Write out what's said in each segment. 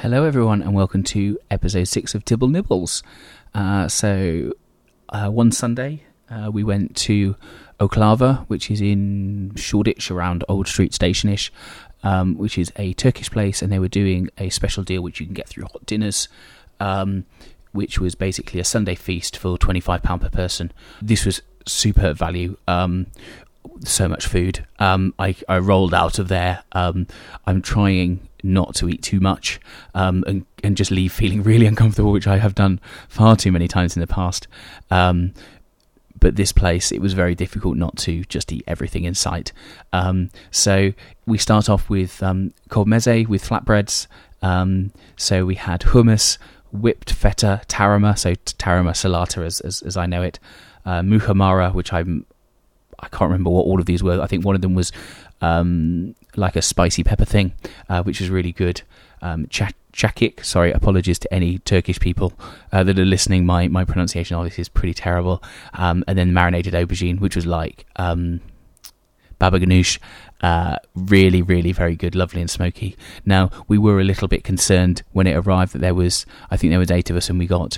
Hello everyone and welcome to episode 6 of Tibble Nibbles. One Sunday we went to Oklava, which is in Shoreditch around Old Street Station-ish, which is a Turkish place, and they were doing a special deal which you can get through Hot Dinners, which was basically a Sunday feast for £25 per person. This was superb value. So much food. I rolled out of there. I'm trying not to eat too much and just leave feeling really uncomfortable, which I have done far too many times in the past. But this place, it was very difficult not to just eat everything in sight. So we start off with cold meze with flatbreads. So we had hummus, whipped feta, tarama, so tarama salata as I know it, muhamara, which I can't remember what all of these were. I think one of them was like a spicy pepper thing, which was really good. Chakik, sorry, apologies to any Turkish people that are listening. My pronunciation obviously is pretty terrible. And then marinated aubergine, which was like baba ganoush. Really, really very good, lovely and smoky. Now, we were a little bit concerned when it arrived that I think there was 8 of us, and we got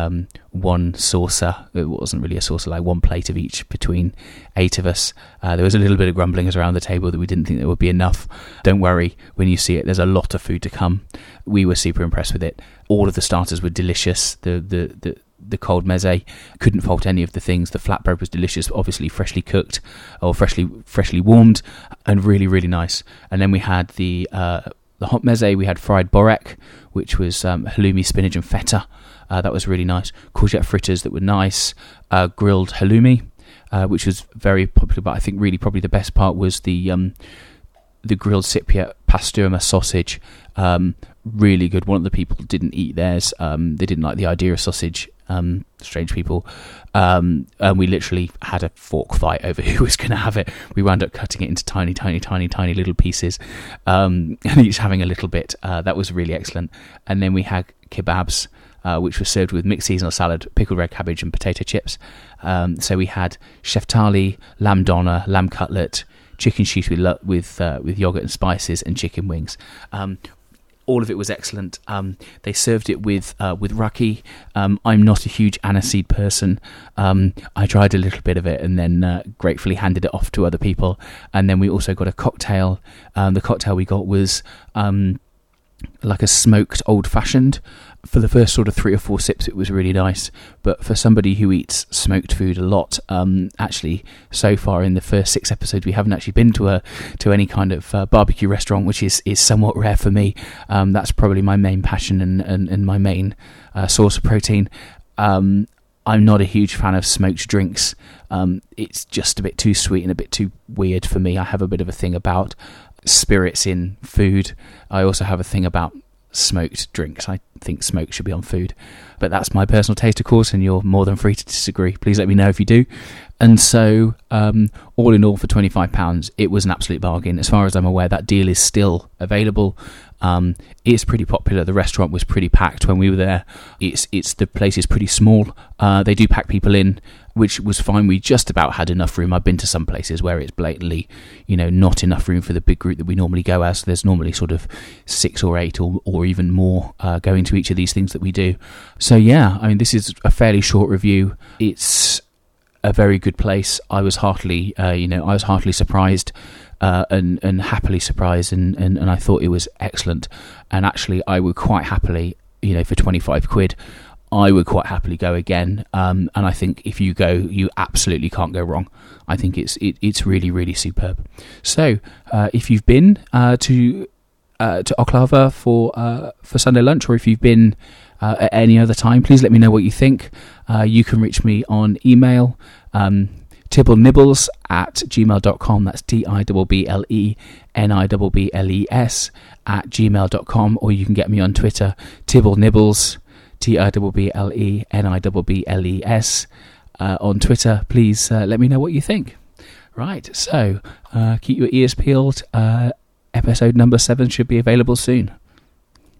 one saucer. It wasn't really a saucer, like one plate of each between 8 of us. There was a little bit of grumblings around the table that we didn't think there would be enough. Don't worry, when you see it, there's a lot of food to come. We were super impressed with it. All of the starters were delicious. The cold meze, couldn't fault any of the things. The flatbread was delicious, obviously freshly cooked or freshly warmed, and really, really nice. And then we had the hot meze. We had fried borek, which was halloumi, spinach and feta. That was really nice. Courgette fritters that were nice. Grilled halloumi, which was very popular, but I think really probably the best part was the grilled Cypriot pastourma sausage. Really good. One of the people didn't eat theirs. They didn't like the idea of sausage. Strange people. And we literally had a fork fight over who was going to have it. We wound up cutting it into tiny little pieces, and each having a little bit. That was really excellent. And then we had kebabs, which was served with mixed seasonal salad, pickled red cabbage and potato chips. So we had sheftali, lamb doner, lamb cutlet, chicken sheath with yogurt and spices, and chicken wings. All of it was excellent. They served it with raki. I'm not a huge aniseed person. I tried a little bit of it and then gratefully handed it off to other people. And then we also got a cocktail. The cocktail we got was like a smoked old-fashioned. For the first sort of 3 or 4 sips, it was really nice. But for somebody who eats smoked food a lot, actually, so far in the first 6 episodes, we haven't actually been to any kind of barbecue restaurant, which is somewhat rare for me. That's probably my main passion and my main source of protein. I'm not a huge fan of smoked drinks. It's just a bit too sweet and a bit too weird for me. I have a bit of a thing about spirits in food. I also have a thing about smoked drinks. I think smoke should be on food, but that's my personal taste, of course, and you're more than free to disagree. Please let me know if you do. And so all in all, for £25, it was an absolute bargain. As far as I'm aware, that deal is still available. It's pretty popular. The restaurant was pretty packed when we were there. The place is pretty small. They do pack people in, which was fine. We just about had enough room. I've been to some places where it's blatantly, not enough room for the big group that we normally go as. There's normally sort of 6 or 8 or even more going to each of these things that we do. So yeah, I mean, this is a fairly short review. It's a very good place. I was heartily surprised. And happily surprised, and I thought it was excellent. And actually, I would quite happily, for 25 quid, I would quite happily go again. And I think if you go, you absolutely can't go wrong. I think it's really, really superb. So if you've been to Oklava for Sunday lunch, or if you've been at any other time, please let me know what you think. You can reach me on email. TibbleNibbles@gmail.com. That's TIBBLENIBBLES @gmail.com, or you can get me on Twitter, TibbleNibbles, TIBBLENIBBLES on Twitter. Please let me know what you think. Right, so keep your ears peeled. Episode number 7 should be available soon.